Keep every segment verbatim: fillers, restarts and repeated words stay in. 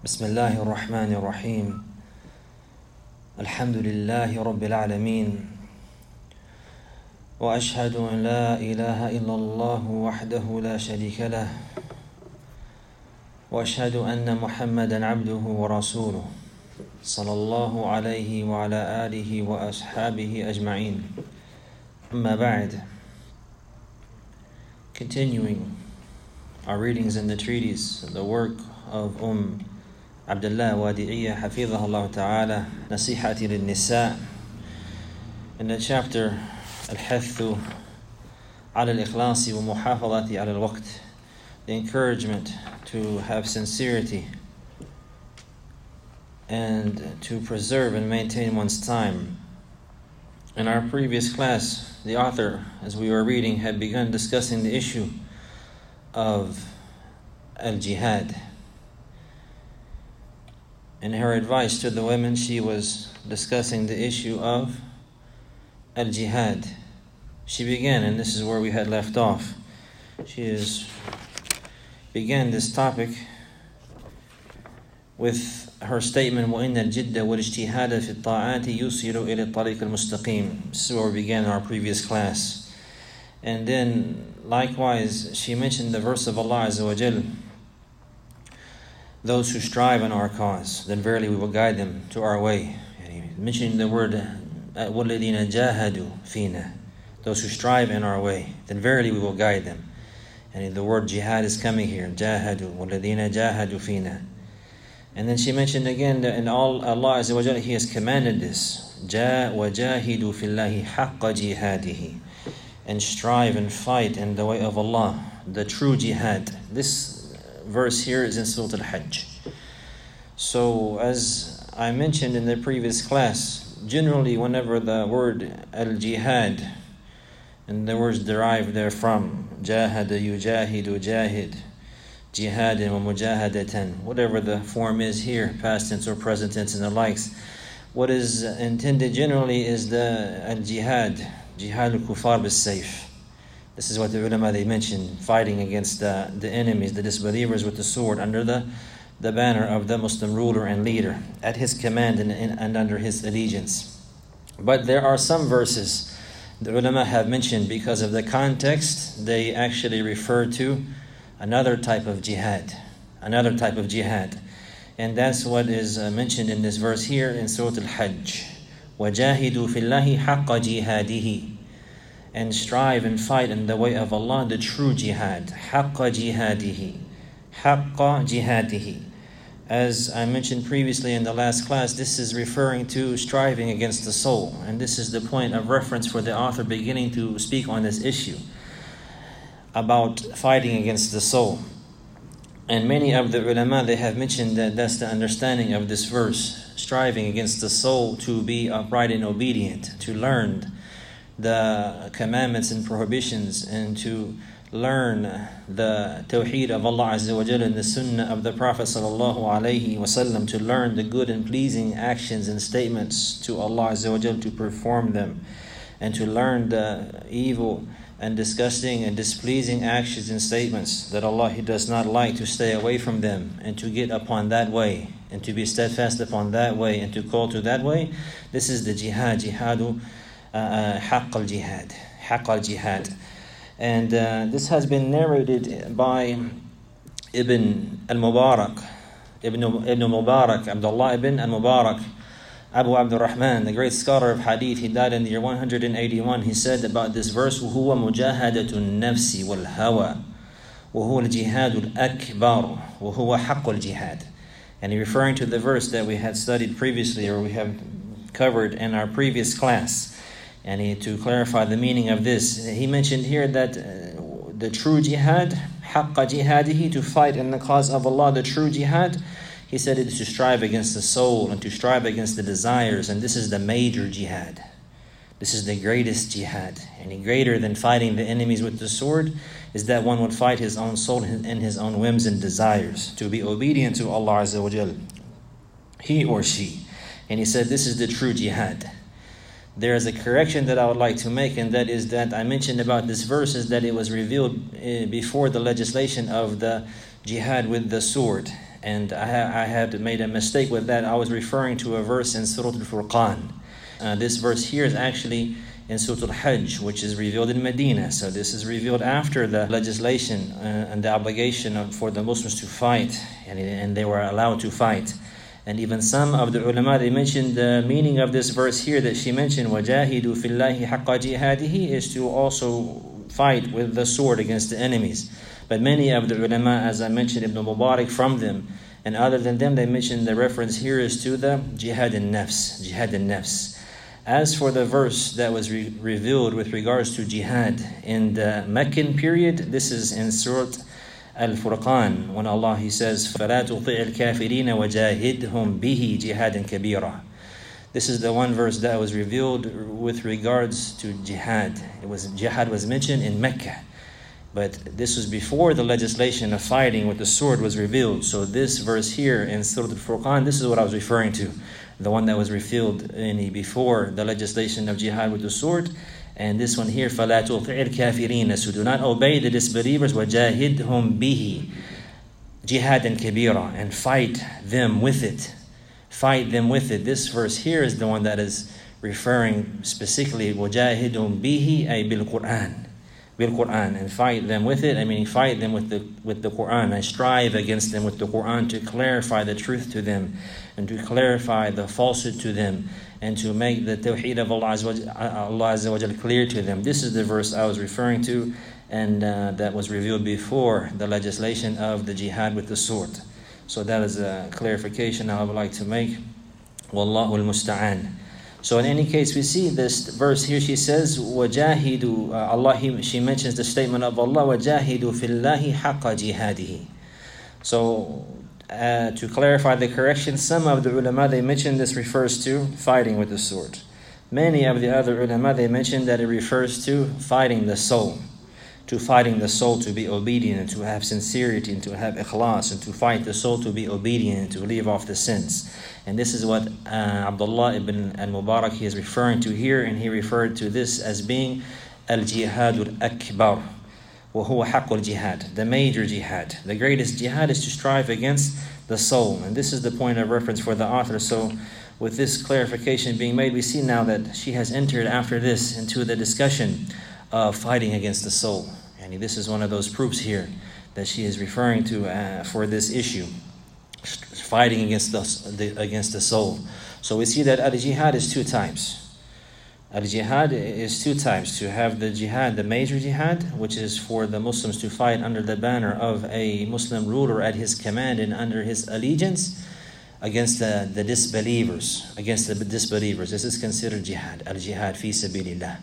بسم الله الرحمن الرحيم الحمد لله رب العالمين وأشهد أن لا إله إلا الله وحده لا شريك له وأشهد أن محمدا عبده ورسوله صلى الله عليه وعلى آله وأصحابه أجمعين. أما بعد. Continuing our readings in the treatise, the work of Umm Abdullah Wadi'iyya Hafidhahullah Ta'ala, Nasihati lil-Nisa, in the chapter Al-Hathu ala al-Ikhlasi wa Muhafadhati ala al-Waqt, the encouragement to have sincerity and to preserve and maintain one's time. In our previous class, the author, as we were reading, had begun discussing the issue of al-jihad. In her advice to the women, she was discussing the issue of al-jihad. She began, and this is where we had left off. She is began this topic with her statement, وَإِنَّ الْجِدَّ وَالْاجْتِهَادَ فِي الطَّاعَاتِ يُوصِلُ إِلَى الطَّرِيقِ الْمُسْتَقِيمِ. This is where we began our previous class. And then, likewise, she mentioned the verse of Allah Azza wa Jal, those who strive in our cause, then verily we will guide them to our way. And he mentioned the word وَالَّذِينَ جَاهَدُوا فِينَا, those who strive in our way, then verily we will guide them. And the word jihad is coming here, جَاهَدُوا وَالَّذِينَ جَاهَدُوا فِينَا. And then she mentioned again that in all Allah Azza wa Jalla, He has commanded this, جَا وَجَاهِدُوا فِي اللَّهِ حَقَّ جِهَادِهِ, and strive and fight in the way of Allah, the true jihad. This verse here is in Surah Al-Hajj. So as I mentioned in the previous class, generally whenever the word al-jihad, and the words derived therefrom, jahada, yujahidu, jahid, jihadin wa mujahadatan, whatever the form is here, past tense or present tense and the likes, what is intended generally is the al-jihad, jihad al-kufar bis-sayf. This is what the ulama, they mentioned, fighting against the, the enemies, the disbelievers with the sword under the, the banner of the Muslim ruler and leader, at his command and, and under his allegiance. But there are some verses the ulama have mentioned because of the context, they actually refer to another type of jihad, another type of jihad. And that's what is mentioned in this verse here in Surah Al-Hajj. وَجَاهِدُوا فِي اللَّهِ حَقَّ جِهَادِهِ, and strive and fight in the way of Allah, the true jihad. حَقَّ جِهَادِهِ, حَقَّ جِهَادِهِ. As I mentioned previously in the last class, this is referring to striving against the soul. And this is the point of reference for the author beginning to speak on this issue about fighting against the soul. And many of the ulama, they have mentioned that that's the understanding of this verse, striving against the soul to be upright and obedient, to learn the commandments and prohibitions, and to learn the tawheed of Allah Azza wa Jalla and the sunnah of the Prophet sallallahu alaihi wasallam, to learn the good and pleasing actions and statements to Allah Azza wa Jalla, to perform them, and to learn the evil and disgusting and displeasing actions and statements that Allah He does not like, to stay away from them and to get upon that way and to be steadfast upon that way and to call to that way. This is the jihad, jihadu haqq al-jihad, haqq al-jihad. And uh, this has been narrated by Ibn al-Mubarak, Ibn, Ibn Mubarak, Abdullah ibn al-Mubarak, Abu Abdul Rahman, the great scholar of hadith. He died in the year one hundred eighty-one. He said about this verse, وَهُوَ مُجَاهَدَةُ النَّفْسِ وَالْهَوَى وَهُوَ الْجِهَادُ الْأَكْبَرُ وَهُوَ حَقُّ الْجِهَادِ. And he referring to the verse that we had studied previously, or we have covered in our previous class. And he, to clarify the meaning of this, he mentioned here that uh, the true jihad, حَقَّ جِهَادِهِ, to fight in the cause of Allah, the true jihad, he said it is to strive against the soul and to strive against the desires. And this is the major jihad. This is the greatest jihad. Any greater than fighting the enemies with the sword is that one would fight his own soul and his own whims and desires, to be obedient to Allah Azza wa Jal, he or she. And he said this is the true jihad. There is a correction that I would like to make, and that is that I mentioned about this verse is that it was revealed before the legislation of the jihad with the sword. And I, ha- I had made a mistake with that. I was referring to a verse in Surah Al-Furqan. Uh, this verse here is actually in Surah Al-Hajj, which is revealed in Medina. So this is revealed after the legislation uh, and the obligation of, for the Muslims to fight, and, and they were allowed to fight. And even some of the ulama, they mentioned the meaning of this verse here that she mentioned, وَجَاهِدُوا فِي اللَّهِ حَقَّ جِهَادِهِ, is to also fight with the sword against the enemies. But many of the ulama, as I mentioned, Ibn Mubarak from them, and other than them, they mentioned the reference here is to the jihad in-nafs, jihad in-nafs. As for the verse that was re- revealed with regards to jihad in the Meccan period, this is in Surah Al-Furqan, when Allah, He says, فَلَا تُطِعِ الْكَافِرِينَ وَجَاهِدْهُمْ بِهِ جِهَادًا كَبِيرًا. This is the one verse that was revealed with regards to jihad. It was jihad was mentioned in Mecca, but this was before the legislation of fighting with the sword was revealed. So this verse here in Surah Al-Furqan, this is what I was referring to, the one that was revealed in before the legislation of jihad with the sword. And this one here, فَلَا تُطِعِ الْكَافِرِينَ, so do not obey the disbelievers, وَجَاهِدْهُمْ بِهِ جِهَادًا كَبِيرًا, and fight them with it. Fight them with it. This verse here is the one that is referring specifically, وَجَاهِدْهُمْ بِهِ, أي بِالْقُرْآنِ, bil-Quran, and fight them with it. I mean, fight them with the with the Quran. I strive against them with the Quran to clarify the truth to them, and to clarify the falsehood to them, and to make the tawheed of Allah Azza wa Jalla clear to them. This is the verse I was referring to, and uh, that was revealed before the legislation of the jihad with the sword. So that is a clarification I would like to make. Wallahu al-musta'an. So in any case, we see this verse here. She says, "Wajahidu." Uh, Allah. He, she mentions the statement of Allah, "Wajahidu fillahi haqqa jihadihi." So uh, to clarify the correction, some of the ulama, they mention this refers to fighting with the sword. Many of the other ulama, they mention that it refers to fighting the soul, to fighting the soul to be obedient, and to have sincerity, and to have ikhlas, and to fight the soul to be obedient, and to leave off the sins. And this is what uh, Abdullah ibn al-Mubarak, he is referring to here, and he referred to this as being al-jihad al-akbar, wa huwa haqq al-jihad, the major jihad. The greatest jihad is to strive against the soul. And this is the point of reference for the author. So with this clarification being made, we see now that she has entered after this into the discussion of fighting against the soul. And this is one of those proofs here that she is referring to uh, for this issue, fighting against the, the against the soul. So we see that al-jihad is two types. Al-jihad is two types. To have the jihad, the major jihad, which is for the Muslims to fight under the banner of a Muslim ruler at his command and under his allegiance against the, the disbelievers, against the disbelievers. This is considered jihad, al-jihad fi sabilillah.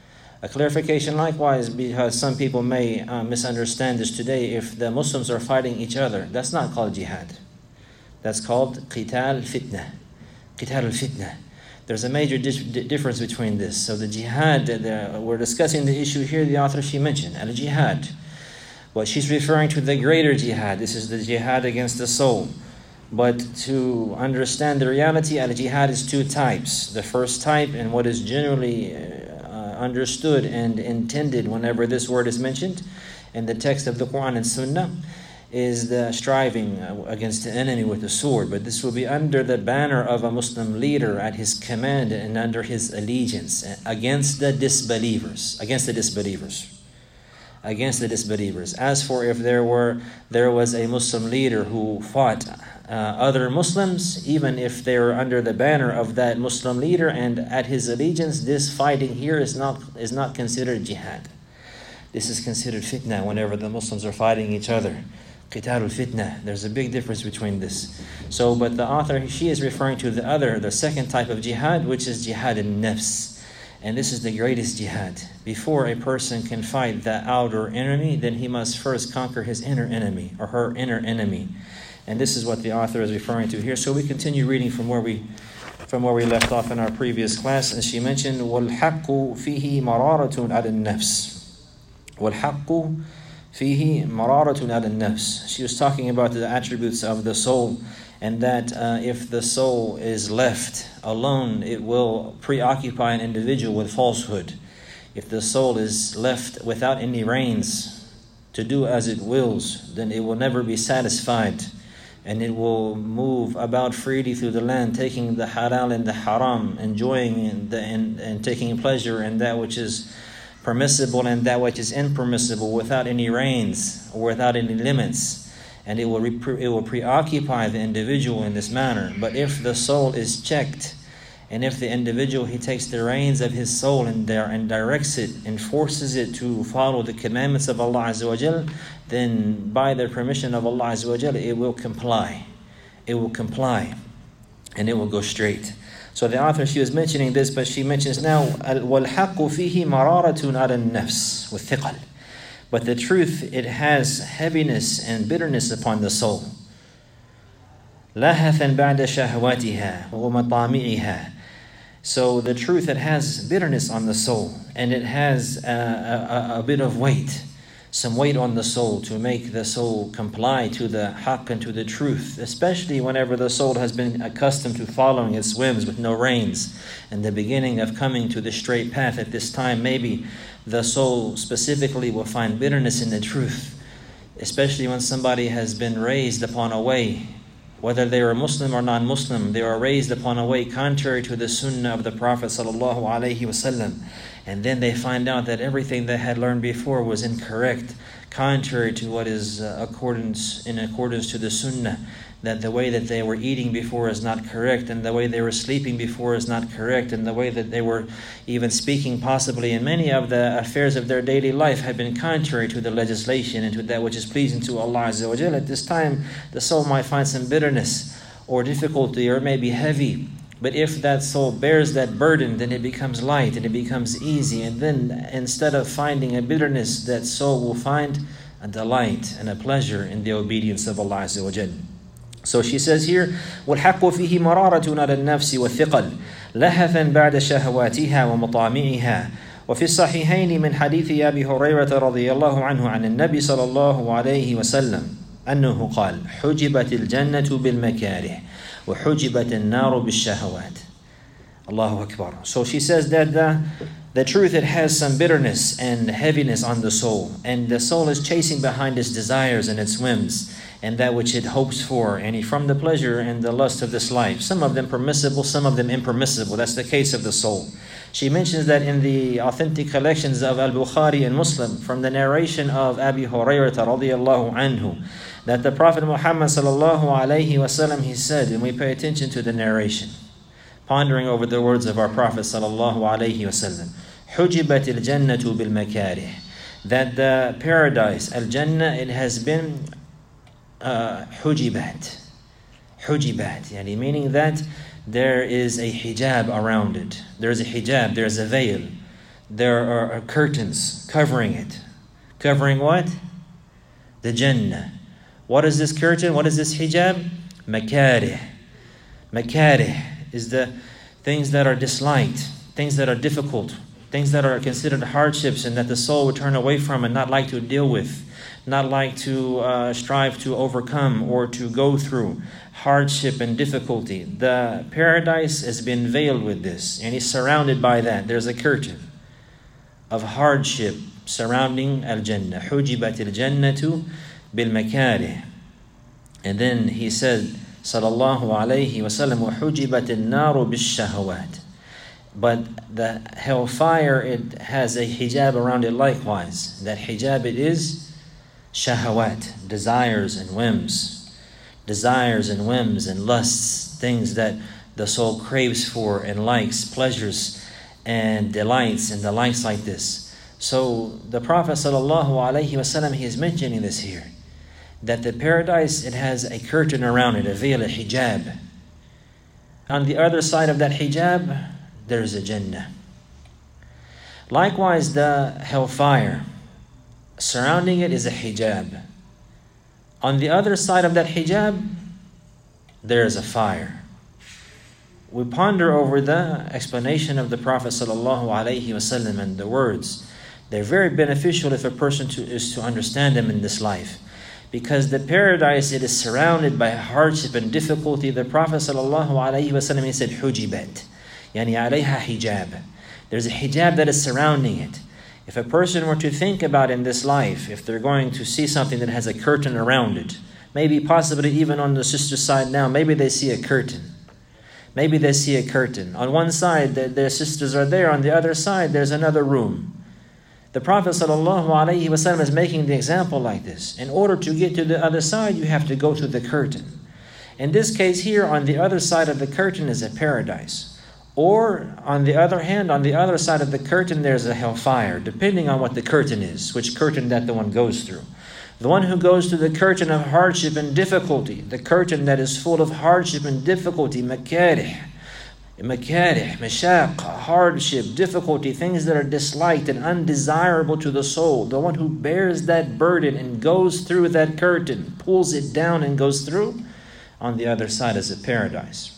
A clarification likewise, because some people may uh, misunderstand this today. If the Muslims are fighting each other, that's not called jihad. That's called qital fitna. Qital al-fitna. There's a major di- difference between this. So the jihad, the, we're discussing the issue here, the author, she mentioned, al-jihad. But she's referring to the greater jihad. This is the jihad against the soul. But to understand the reality, al-jihad is two types. The first type, and what is generally uh, understood and intended whenever this word is mentioned in the text of the Quran and Sunnah, is the striving against the enemy with the sword. But this will be under the banner of a Muslim leader at his command and under his allegiance against the disbelievers. Against the disbelievers. Against the disbelievers. As for if there were there was a Muslim leader who fought uh, other Muslims, even if they were under the banner of that Muslim leader and at his allegiance, this fighting here is not is not considered jihad. This is considered fitna whenever the Muslims are fighting each other. Qital al-fitna. There's a big difference between this. So, but the author, she is referring to the other, the second type of jihad, which is jihad in-nafs. And this is the greatest jihad. Before a person can fight the outer enemy, then he must first conquer his inner enemy, or her inner enemy. And this is what the author is referring to here. So we continue reading from where we from where we left off in our previous class. And she mentioned, وَالْحَقُّ فِيهِ مَرَارَةٌ عَلَى النَّفْسِ. وَالْحَقُّ فِيهِ مَرَارَةٌ عَلَى النَّفْسِ. She was talking about the attributes of the soul, and that uh, if the soul is left alone, it will preoccupy an individual with falsehood. If the soul is left without any reins to do as it wills, then it will never be satisfied and it will move about freely through the land, taking the halal and the haram, enjoying the, and, and taking pleasure in that which is permissible and that which is impermissible, without any reins or without any limits. And it will re- it will preoccupy the individual in this manner. But if the soul is checked, and if the individual, he takes the reins of his soul and, there, and directs it and forces it to follow the commandments of Allah Azza wa Jal, then by the permission of Allah Azza wa Jal, it will comply. It will comply and it will go straight. So the author, she was mentioning this, but she mentions now, وَالْحَقُّ فِيهِ مَرَارَةٌ عَلَى النَّفْسِ وَالثِّقَلِ. But the truth, it has heaviness and bitterness upon the soul. لَهَثًا بَعْدَ شَهْوَاتِهَا وَمَطَامِعِهَا. So the truth, it has bitterness on the soul, and it has a, a, a bit of weight, some weight on the soul to make the soul comply to the haqq and to the truth, especially whenever the soul has been accustomed to following its whims with no reins. And the beginning of coming to the straight path at this time, maybe the soul specifically will find bitterness in the truth, especially when somebody has been raised upon a way, whether they are Muslim or non-Muslim, they are raised upon a way contrary to the sunnah of the Prophet sallallahu alaihi wasallam. And then they find out that everything they had learned before was incorrect, contrary to what is uh, accordance in accordance to the sunnah. That the way that they were eating before is not correct, and the way they were sleeping before is not correct, and the way that they were even speaking possibly in many of the affairs of their daily life had been contrary to the legislation and to that which is pleasing to Allah Azza wa Jalla. At this time, the soul might find some bitterness or difficulty, or it may be heavy. But if that soul bears that burden, then it becomes light and it becomes easy. And then instead of finding a bitterness, that soul will find a delight and a pleasure in the obedience of Allah Azza wa Jalla. So she says here, وَالْحَقُّ فِيهِ مَرَارَةٌ عَلَى النَّفْسِ وَالثِّقَلِ لَهَثًا بَعْدَ شَهَوَاتِهَا وَمَطَامِعِهَا. وفي الصحيحين من حديث أبي هريرة رضي الله عنه عن النبي صلى الله عليه وسلم أنه قال حجبت الجنة بالمكاره وحجبت النار بالشهوات. Allahu Akbar. So she says that the, the truth, it has some bitterness and heaviness on the soul, and the soul is chasing behind its desires and its whims and that which it hopes for, and from the pleasure and the lust of this life. Some of them permissible, some of them impermissible. That's the case of the soul. She mentions that in the authentic collections of Al-Bukhari and Muslim, from the narration of Abi Hurairah radiyallahu anhu, that the Prophet Muhammad sallallahu alayhi wasallam, he said, and we pay attention to the narration, pondering over the words of our Prophet sallallahu alayhi wasallam, حُجِبَتِ الْجَنَّةُ بِالْمَكَارِهِ. That the paradise, Al-Jannah, it has been Uh, hujibat, hujibat, yani meaning that there is a hijab around it. There is a hijab, there is a veil, there are curtains covering it. Covering what? The Jannah. What is this curtain? What is this hijab? Makarih. Makarih is the things that are disliked, things that are difficult, things that are considered hardships and that the soul would turn away from and not like to deal with, not like to uh, strive to overcome or to go through hardship and difficulty. The paradise has been veiled with this, and is surrounded by that. There's a curtain of hardship surrounding Al-Jannah. حُجِبَتِ الْجَنَّةُ بِالْمَكَارِهِ. And then he said, sallallahu alayhi wa sallam, وَحُجِبَتِ النَّارُ بِالشَّهَوَاتِ. But the hellfire, it has a hijab around it likewise. That hijab, it is shahawat, desires and whims. Desires and whims and lusts, things that the soul craves for and likes, pleasures and delights and delights like this. So the Prophet sallallahu alaihi wasallam, he is mentioning this here, that the paradise, it has a curtain around it, a veil, a hijab. On the other side of that hijab, there is a Jannah. Likewise, the hellfire, surrounding it is a hijab. On the other side of that hijab, there is a fire. We ponder over the explanation of the Prophet sallallahu alaihi wasallam and the words. They're very beneficial if a person to, is to understand them in this life. Because the paradise, it is surrounded by hardship and difficulty. The Prophet sallallahu alaihi wasallam, he said, hujibat, yani alayha hijab. There's a hijab that is surrounding it. If a person were to think about in this life, if they're going to see something that has a curtain around it, Maybe possibly even on the sister's side now, maybe they see a curtain. Maybe they see a curtain. On one side, their sisters are there. On the other side, there's another room. The Prophet ﷺ is making the example like this. In order to get to the other side, you have to go to the curtain. In this case here, on the other side of the curtain is a paradise. Or, on the other hand, on the other side of the curtain, there's a hellfire, depending on what the curtain is, which curtain that the one goes through. The one who goes to the curtain of hardship and difficulty, the curtain that is full of hardship and difficulty, makarih, makarih, mashaq, hardship, difficulty, things that are disliked and undesirable to the soul. The one who bears that burden and goes through that curtain, pulls it down and goes through, on the other side is a paradise.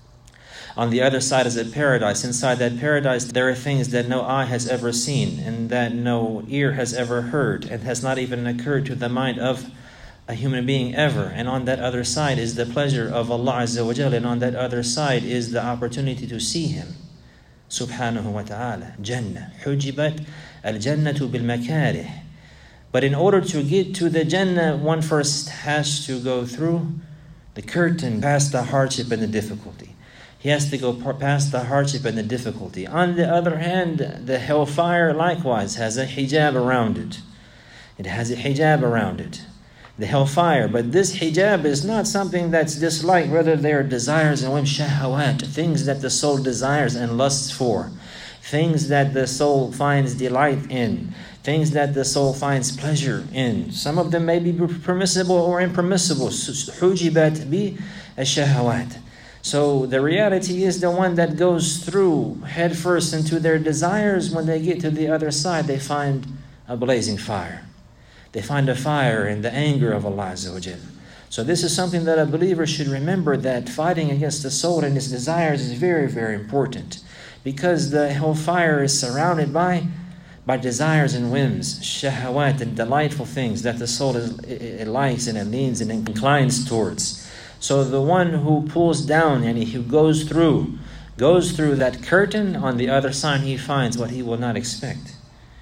On the other side is a paradise. Inside that paradise, there are things that no eye has ever seen and that no ear has ever heard and has not even occurred to the mind of a human being ever. And on that other side is the pleasure of Allah Azza wa Jalla. And on that other side is the opportunity to see Him. Subhanahu wa ta'ala. Jannah. Hujibat al-jannatu bil-makarih. But in order to get to the Jannah, one first has to go through the curtain, past the hardship and the difficulty. He has to go past the hardship and the difficulty. On the other hand, the hellfire likewise has a hijab around it. It has a hijab around it. The hellfire. But this hijab is not something that's disliked, whether they are desires and whim, shahawat, things that the soul desires and lusts for, things that the soul finds delight in, things that the soul finds pleasure in. Some of them may be permissible or impermissible. Hujibat bi ash-shahawat. So the reality is the one that goes through headfirst into their desires, when they get to the other side, they find a blazing fire. They find a fire in the anger of Allah Azza wa Jalla. So this is something that a believer should remember, that fighting against the soul and its desires is very, very important. Because the hellfire is surrounded by, by desires and whims, shahawat, and delightful things that the soul is, it, it likes and it leans and inclines towards. So the one who pulls down and who goes through, goes through that curtain, on the other side he finds what he will not expect.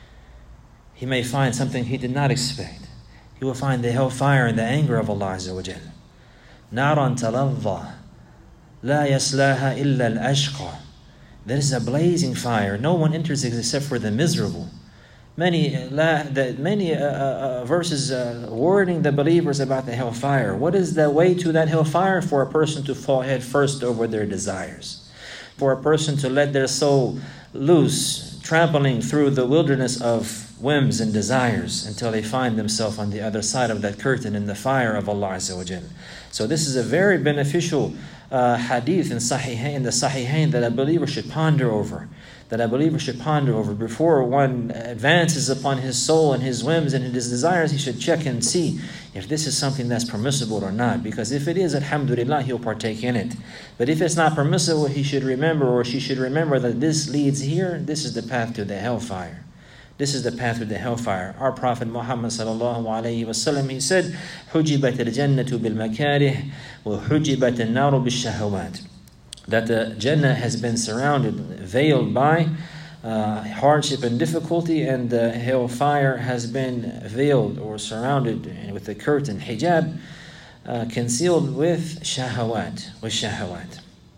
He may find something he did not expect. He will find the hellfire and the anger of Allah Azza wa Jalla. Naran taladha, la yaslaha illa al-ashqa. There is a blazing fire. No one enters except for the miserable. Many, uh, the, many uh, uh, verses uh, warning the believers about the hellfire. What is the way to that hellfire? For a person to fall head first over their desires. For a person to let their soul loose, trampling through the wilderness of whims and desires until they find themselves on the other side of that curtain in the fire of Allah Azza wa Jalla. So this is a very beneficial uh, hadith in, Sahihain, in the Sahihain that a believer should ponder over. That a believer should ponder over. Before one advances upon his soul and his whims and his desires, he should check and see if this is something that's permissible or not. Because if it is, alhamdulillah, he'll partake in it. But if it's not permissible, he should remember, or she should remember, that this leads here, this is the path to the hellfire. This is the path to the hellfire. Our Prophet Muhammad sallallahu alayhi wa sallam, he said, Hujibat al-jannatu bil-makarih wa hujibat al-naru bil-shahawat. That the Jannah has been surrounded, veiled by uh, hardship and difficulty, and the hellfire has been veiled or surrounded with a curtain, hijab, uh, concealed with shahawat, with shahawat.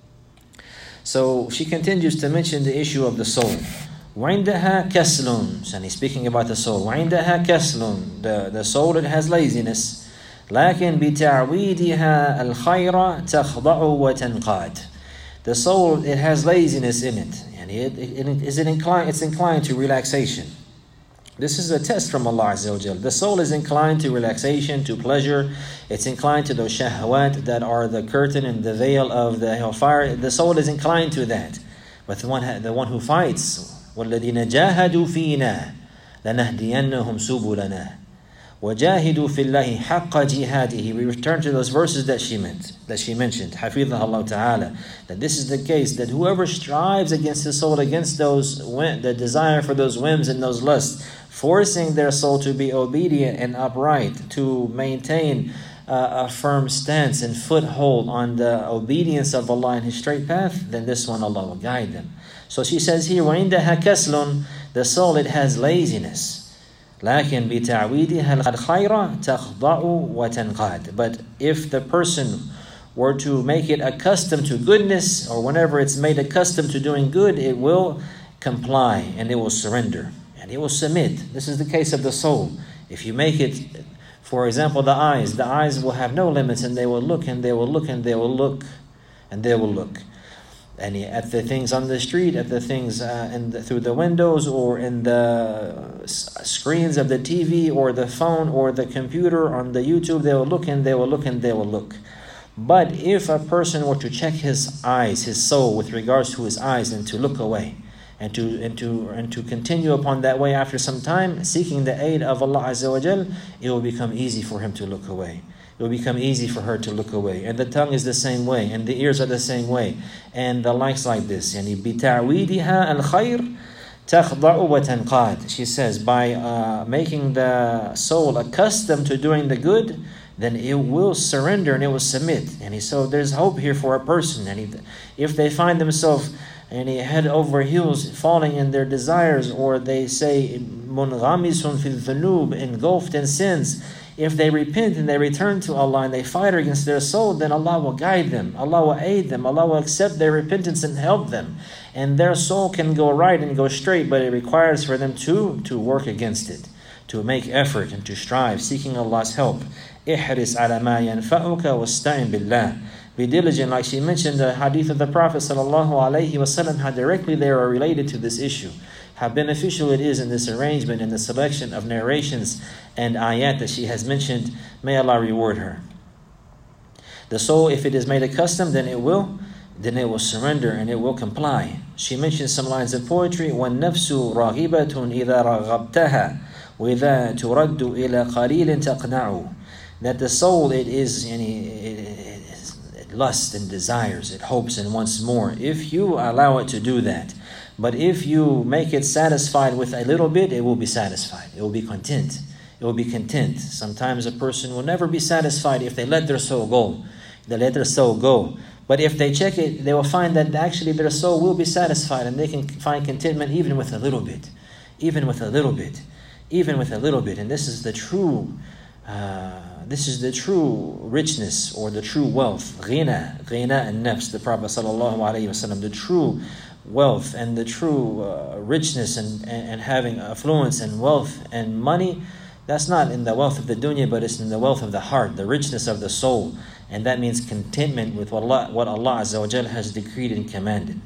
So she continues to mention the issue of the soul. وَعِنْدَهَا كَسْلٌ. And he's speaking about the soul. وَعِنْدَهَا كَسْلٌ. The, the soul that has laziness. لَكِنْ بِتَعْوِيدِهَا الْخَيْرَ تَخْضَعُ وَتَنْقَادُ. The soul, it has laziness in it, and it, it, it is it inclined. It's inclined to relaxation. This is a test from Allah Azza wa Jalla. The soul is inclined to relaxation, to pleasure. It's inclined to those shahawat that are the curtain and the veil of the hellfire. The soul is inclined to that. But the one, the one who fights, وَالَّذِينَ جَاهَدُوا فِينَا لَنَهْدِيَنَّهُمْ سُبُلَنَا وَجَاهِدُوا فِي اللَّهِ حَقَّ جِهَادِهِ. We return to those verses that she meant, that she mentioned, حَفِظَهَا اللَّهُ ta'ala, that this is the case, that whoever strives against his soul, against those, the desire for those whims and those lusts, forcing their soul to be obedient and upright, to maintain uh, a firm stance and foothold on the obedience of Allah and His straight path, then this one Allah will guide them. So she says here, وَعِنْدَهَا كَسْلٌ. The soul, it has laziness. لكن بتعويدها الخير تخضع وتنقاد. But if the person were to make it accustomed to goodness, or whenever it's made accustomed to doing good, it will comply and it will surrender and it will submit. This is the case of the soul. If you make it, for example, the eyes, the eyes will have no limits, and they will look and they will look and they will look and they will look. And at the things on the street, at the things uh, in the, through the windows, or in the screens of the T V or the phone or the computer on the YouTube, they will look and they will look and they will look. But if a person were to check his eyes, his soul, with regards to his eyes, and to look away, and to and to and to continue upon that way after some time, seeking the aid of Allah Azza wa Jal, it will become easy for him to look away. It will become easy for her to look away. And the tongue is the same way, and the ears are the same way, and the likes like this. يعني بتعويدها الخير تخضع وتنقاد. She says, by uh, making the soul accustomed to doing the good, then it will surrender and it will submit. And he, so there's hope here for a person. And he, if they find themselves and he head over heels falling in their desires, or they say munghamisun fil dhunub, engulfed in sins, if they repent and they return to Allah and they fight against their soul, then Allah will guide them, Allah will aid them, Allah will accept their repentance and help them, and their soul can go right and go straight. But it requires for them to to work against it, to make effort and to strive, seeking Allah's help. احرص على ما ينفعك واستعن بالله. Be diligent, like she mentioned the hadith of the Prophet sallallahu alaihi wasallam, how directly they are related to this issue, how beneficial it is in this arrangement and the selection of narrations and ayat that she has mentioned. May Allah reward her. The soul, if it is made accustomed, then it will then it will surrender and it will comply. She mentions some lines of poetry. وَالنَّفْسُ رَاغِبَةٌ إِذَا رَغَبْتَهَا وَإِذَا تُرَدُّ إِلَى قَلِيلٍ تَقْنَعُ. That the soul, it is yani, it, it, it lusts and desires, it hopes and wants more, if you allow it to do that. But if you make it satisfied with a little bit, it will be satisfied. It will be content. It will be content. Sometimes a person will never be satisfied if they let their soul go. They let their soul go. But if they check it, they will find that actually their soul will be satisfied, and they can find contentment even with a little bit. Even with a little bit. Even with a little bit. And this is the true uh, this is the true richness, or the true wealth. Ghina, ghina an-nafs, the Prophet sallallahu alaihi wasallam, the true wealth and the true uh, richness and, and, and having affluence and wealth and money, that's not in the wealth of the dunya, but it's in the wealth of the heart, the richness of the soul. And that means contentment with what Allah, what Allah Azza wa Jal has decreed and commanded.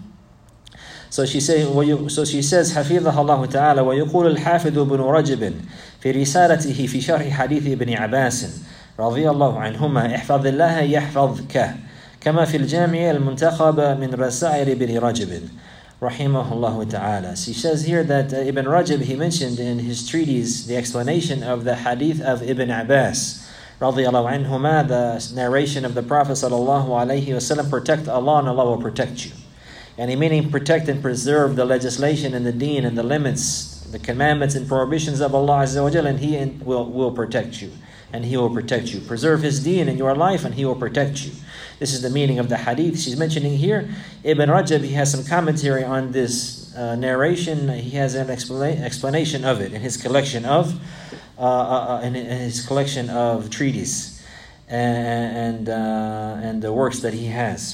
So she says, so she says, حفظها الله تعالى. ويقول الحافظ بن رجب في رسالته في شرح حديث ابن عباس رضي الله عنهما احفظ الله يحفظك كما في الجامع المنتخب من رسائل ابن رجب رحمه الله تعالى. She says here that uh, Ibn Rajab, he mentioned in his treatise the explanation of the hadith of Ibn Abbas رضي الله عنهما, the narration of the Prophet sallallahu alaihi wasallam, protect Allah and Allah will protect you. And he meaning protect and preserve the legislation and the deen and the limits, the commandments and prohibitions of Allah Azza wa Jal, and He will, will protect you. And He will protect you. Preserve His deen in your life and He will protect you. This is the meaning of the hadith she's mentioning here. Ibn Rajab, he has some commentary on this uh, narration. He has an expla- explanation of it in his collection of uh, uh, in, in his collection of treatises and and, uh, and the works that he has.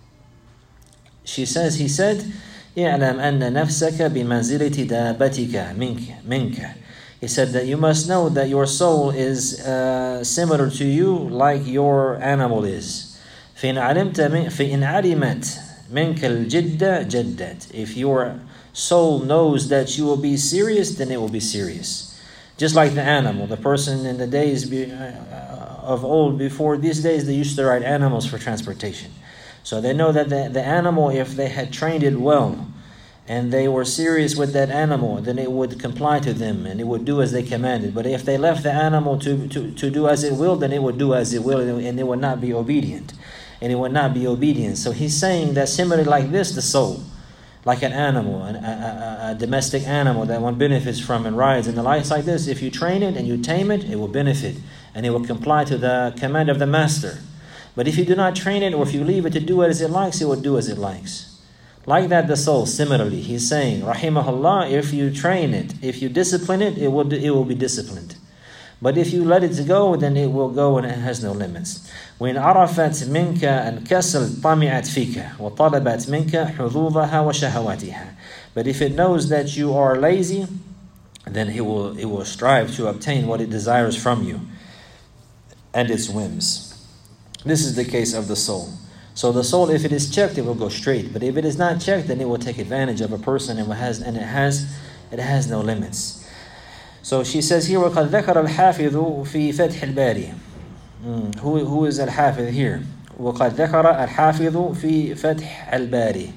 She says, he said, "I'lam anna nafsaka bimanzilati dabatika minka minka." He said that you must know that your soul is uh, similar to you, like your animal is. فإن علمت فإن علمت منك الجدة جدت. If your soul knows that you will be serious, then it will be serious. Just like the animal, the person in the days be, uh, of old, before these days, they used to ride animals for transportation. So they know that the, the animal, if they had trained it well, and they were serious with that animal, then it would comply to them, and it would do as they commanded. But if they left the animal to, to, to do as it will, then it would do as it will, and it would not be obedient. And it would not be obedient. So he's saying that similarly like this, the soul, like an animal, an, a, a, a domestic animal that one benefits from and rides and the likes like this, if you train it and you tame it, it will benefit, and it will comply to the command of the master. But if you do not train it, or if you leave it to do as it likes, it will do as it likes. Like that, the soul, similarly, he's saying, rahimahullah, if you train it, if you discipline it, it will, it will be disciplined. But if you let it go, then it will go and it has no limits. وإن عرفت منك الكسل طمعت فيك وطلبت منك حظوظها وشهواتها. But if it knows that you are lazy, then it will, it will strive to obtain what it desires from you and its whims. This is the case of the soul. So the soul, if it is checked, it will go straight. But if it is not checked, then it will take advantage of a person, and it has, and it has, it has no limits. So she says here, وَقَدْ ذَكَرَ الْحَافِظُ فِي فَتْحِ الْبَارِ. Mm, who, who is al-Hafidh here? وَقَدْ ذَكَرَ الْحَافِظُ فِي فَتْحِ الْبَارِ.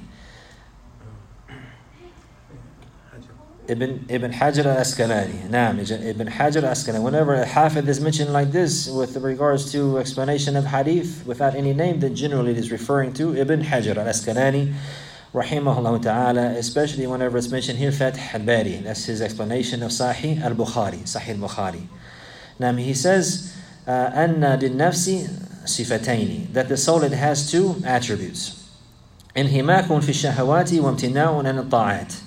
Ibn, Ibn Hajar al-Asqalani. Naam, Ibn Hajar al-Asqalani. Whenever a Hafidh is mentioned like this with regards to explanation of hadith without any name, then generally it is referring to Ibn Hajar al-Asqalani, rahimahullah ta'ala, especially whenever it's mentioned here, Fath al-Bari. That's his explanation of Sahih al-Bukhari, Sahih al-Bukhari. Now he says, أَنَّ لِلنَّفْسِ صِفَتَيْنِ, that the soul, it has two attributes. انْهِمَاكٌ فِي الشَّهَوَاتِ وَامْتِنَاءٌ عَنِ الطَّاعَاتِ.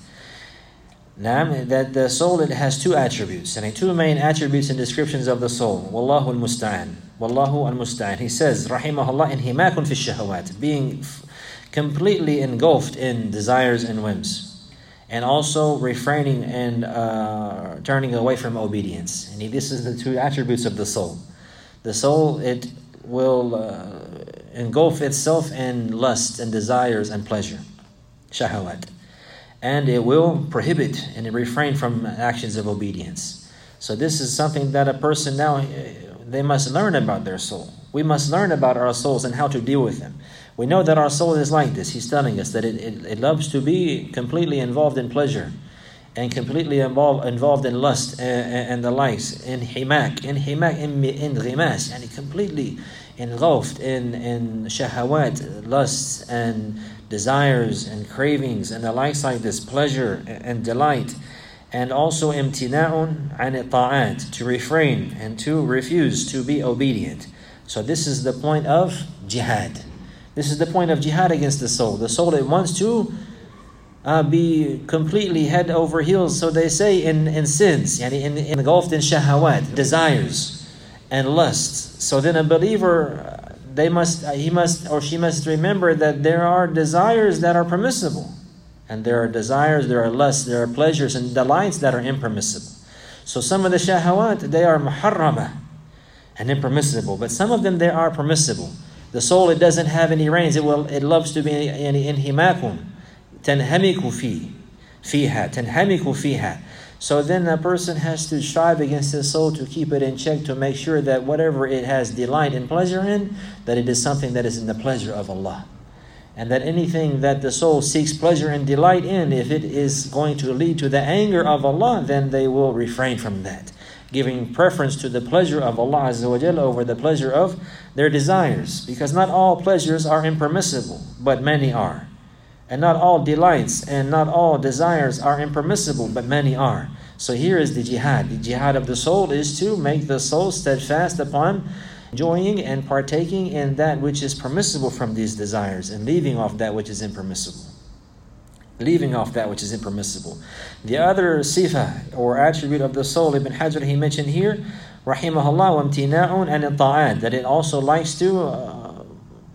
Naam, that the soul, it has two attributes, and two main attributes and descriptions of the soul. Wallahu al-musta'an. Wallahu al-musta'an. He says, rahimahullah, inhimakun fi shahawat, being f- completely engulfed in desires and whims, and also refraining and uh, turning away from obedience. And he, this is the two attributes of the soul. The soul, it will uh, engulf itself in lust and desires and pleasure, shahawat. And it will prohibit and refrain from actions of obedience. So this is something that a person now, they must learn about their soul. We must learn about our souls and how to deal with them. We know that our soul is like this. He's telling us that it, it, it loves to be completely involved in pleasure and completely involved, involved in lust and, and the likes. In himak, in himak, in, in ghimas, and completely engulfed in, in shahawat, lusts and desires and cravings and the likes like this, pleasure and delight. And also imtina'un an ta'at, to refrain and to refuse to be obedient. So this is the point of jihad. This is the point of jihad against the soul. The soul, it wants to uh, be completely head over heels, so they say, in, in sins, yani in, in, engulfed in shahawat, desires and lusts. So then a believer, they must, he must, or she must remember that there are desires that are permissible. And there are desires, there are lusts, there are pleasures and delights that are impermissible. So some of the shahawat, they are muharrama and impermissible. But some of them, they are permissible. The soul, it doesn't have any reins. It will, it loves to be in inhimakum. Tanhamiku fi, fiha, tanhamiku fiha. So then a person has to strive against his soul to keep it in check, to make sure that whatever it has delight and pleasure in, that it is something that is in the pleasure of Allah. And that anything that the soul seeks pleasure and delight in, if it is going to lead to the anger of Allah, then they will refrain from that, giving preference to the pleasure of Allah Azza wa Jalla over the pleasure of their desires. Because not all pleasures are impermissible, but many are. And not all delights and not all desires are impermissible, but many are. So here is the jihad. The jihad of the soul is to make the soul steadfast upon enjoying and partaking in that which is permissible from these desires, and leaving off that which is impermissible. Leaving off that which is impermissible. The other sifa or attribute of the soul, Ibn Hajar, he mentioned here, rahimahullah, وَامْتِنَاءٌ أَنِ الطَّاعَاتِ, that it also likes to uh,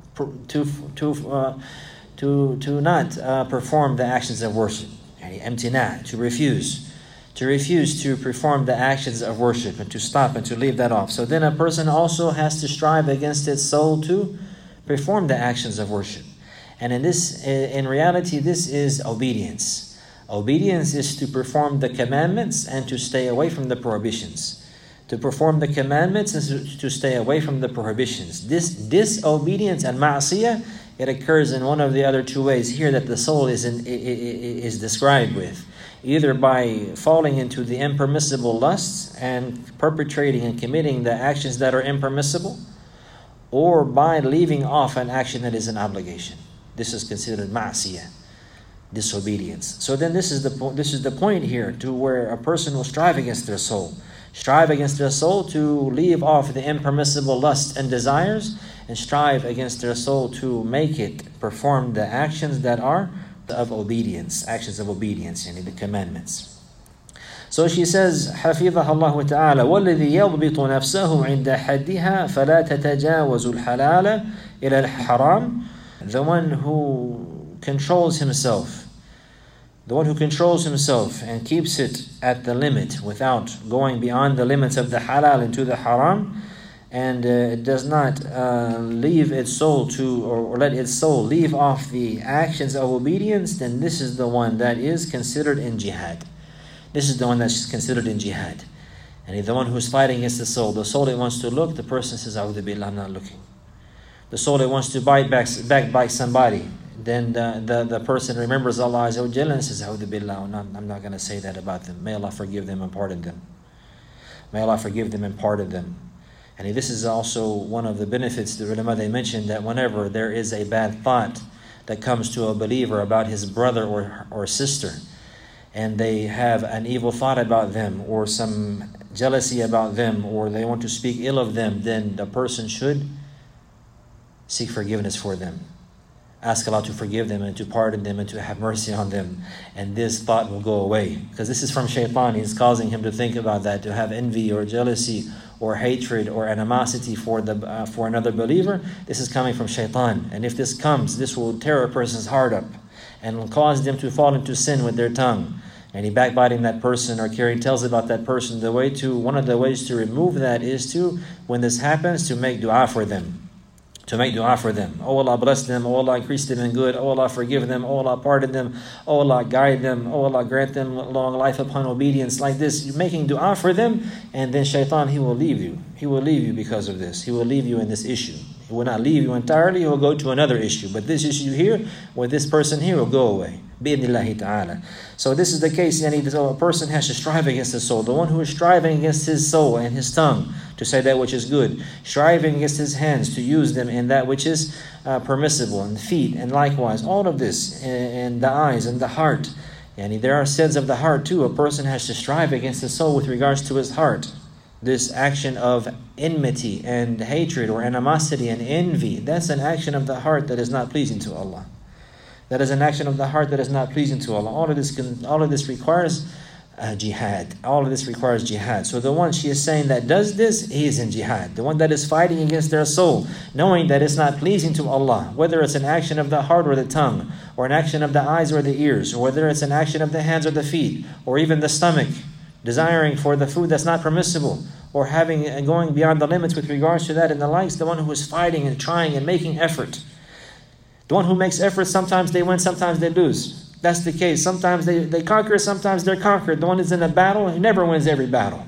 to to uh, to to not uh, perform the actions of worship. Imtina, to refuse. To refuse to perform the actions of worship, and to stop and to leave that off. So then a person also has to strive against its soul to perform the actions of worship. And in this, in reality, this is obedience. Obedience is to perform the commandments and to stay away from the prohibitions. To perform the commandments and to stay away from the prohibitions. This disobedience and ma'asiyah, it occurs in one of the other two ways here that the soul is in, is described with. Either by falling into the impermissible lusts and perpetrating and committing the actions that are impermissible, or by leaving off an action that is an obligation. This is considered ma'asiyah, disobedience. So then this is the po- this is the point here, to where a person will strive against their soul. Strive against their soul to leave off the impermissible lusts and desires, and strive against their soul to make it perform the actions that are of obedience, actions of obedience, and the commandments. So she says, حفظها الله تعالى والذي يضبط نفسه عند حدها فلا تتجاوز الحلال إلى الحرام. The one who controls himself, the one who controls himself and keeps it at the limit without going beyond the limits of the halal into the haram, and uh, does not uh, leave its soul to, or, or let its soul leave off the actions of obedience, then this is the one that is considered in jihad. This is the one that's considered in jihad. And the one who's fighting against the soul. The soul that wants to look, the person says, A'udhu Billah, I'm not looking. The soul that wants to bite back, backbite somebody, then the, the, the person remembers Allah Azza wa Jalla and says, A'udhu Billah, I'm not, I'm not going to say that about them. May Allah forgive them and pardon them. May Allah forgive them and pardon them. And this is also one of the benefits, the ulama, they mentioned that whenever there is a bad thought that comes to a believer about his brother or, or sister, and they have an evil thought about them or some jealousy about them or they want to speak ill of them, then the person should seek forgiveness for them. Ask Allah to forgive them and to pardon them and to have mercy on them. And this thought will go away. Because this is from shaitan. He's causing him to think about that, to have envy or jealousy or hatred or animosity for the uh, for another believer. This is coming from shaitan. And if this comes, this will tear a person's heart up and will cause them to fall into sin with their tongue. And he backbiting that person or carrying tales about that person. The way to one of the ways to remove that is to, when this happens, to make dua for them. To make dua for them. Oh Allah bless them. Oh Allah increase them in good. Oh Allah forgive them. Oh Allah pardon them. Oh Allah guide them. Oh Allah grant them long life upon obedience. Like this, you're making dua for them, and then shaitan, he will leave you. He will leave you because of this. He will leave you in this issue. He will not leave you entirely. He will go to another issue. But this issue here, with this person here, will go away. Bi-idhnillahi ta'ala. So this is the case. Yani, so a person has to strive against the soul. The one who is striving against his soul and his tongue to say that which is good, striving against his hands to use them in that which is uh, permissible, and feet, and likewise all of this, and, and the eyes and the heart. Yani, there are sins of the heart too. A person has to strive against the soul with regards to his heart. This action of enmity and hatred or animosity and envy, that's an action of the heart that is not pleasing to Allah. That is an action of the heart that is not pleasing to Allah. All of this, can, all of this requires uh, jihad. All of this requires jihad. So the one she is saying that does this, he is in jihad. The one that is fighting against their soul, knowing that it's not pleasing to Allah, whether it's an action of the heart or the tongue, or an action of the eyes or the ears, or whether it's an action of the hands or the feet, or even the stomach, desiring for the food that's not permissible, or having and going beyond the limits with regards to that and the likes, the one who is fighting and trying and making effort. The one who makes effort, sometimes they win, sometimes they lose. That's the case. Sometimes they, they conquer, sometimes they're conquered. The one who's in a battle, he never wins every battle.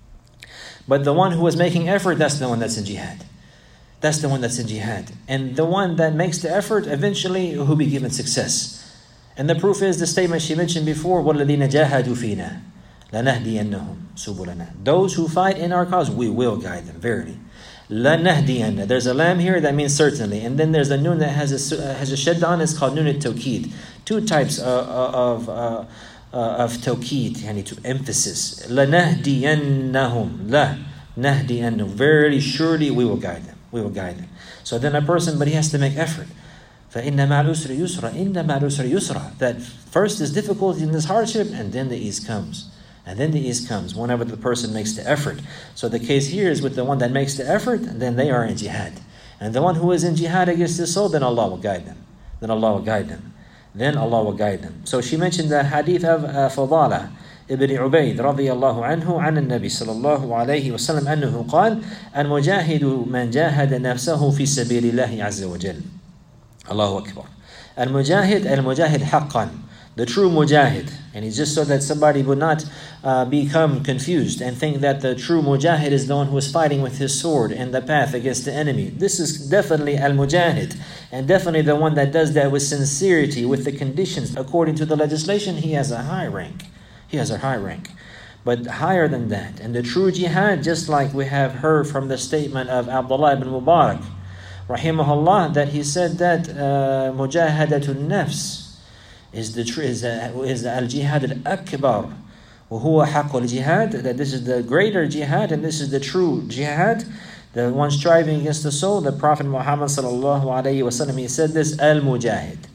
But the one who is making effort, that's the one that's in jihad. That's the one that's in jihad. And the one that makes the effort, eventually will be given success. And the proof is the statement she mentioned before, وَالَّذِينَ جَاهَدُوا فِينَا لَنَهْدِيَنَّهُم سُبُلَنَا. Those who fight in our cause, we will guide them, verily. لَنَهْدِيَنَّ. There's a lam here that means certainly. And then there's a nun that has a, has a shadda on, it's called nun al-tawkeed. Two types of, of, uh, uh, of tawkeed, yani to emphasis. لَنَهْدِيَنَّهُم. La نَهْدِيَنَّهُم. Verily, surely we will guide them. We will guide them. So then a person, but he has to make effort. فَإِنَّ مَعَ الْعُسْرِ يُسْرًا إِنَّ مَعَ الْعُسْرِ يُسْرًا. That first is difficulty in this hardship, and then the ease comes. And then the ease comes whenever the person makes the effort. So the case here is with the one that makes the effort, and then they are in jihad. And the one who is in jihad against his soul, then Allah will guide them. Then Allah will guide them. Then Allah will guide them. So she mentioned the hadith of uh, Fadala ibn Ubayd radiyallahu anhu عن النبي صلى الله عليه وسلم أنه قال المجاهد من جاهد نفسه في سبيل الله عز وجل. Allahu Akbar. Al-Mujahid, Al-Mujahid haqqan. The true mujahid. And it's just so that somebody would not uh, become confused and think that the true mujahid is the one who is fighting with his sword in the path against the enemy. This is definitely al-mujahid, and definitely the one that does that with sincerity, with the conditions. According to the legislation, he has a high rank. He has a high rank. But higher than that. And the true jihad, just like we have heard from the statement of Abdullah ibn Mubarak, rahimahullah, that he said that uh, mujahadatun nafs is the is, uh, is al-jihad al-akbar, وهو حق الجهاد, that this is the greater jihad and this is the true jihad, the one striving against the soul. The Prophet Muhammad sallallahu alayhi wa sallam, he said this, al-mujahid,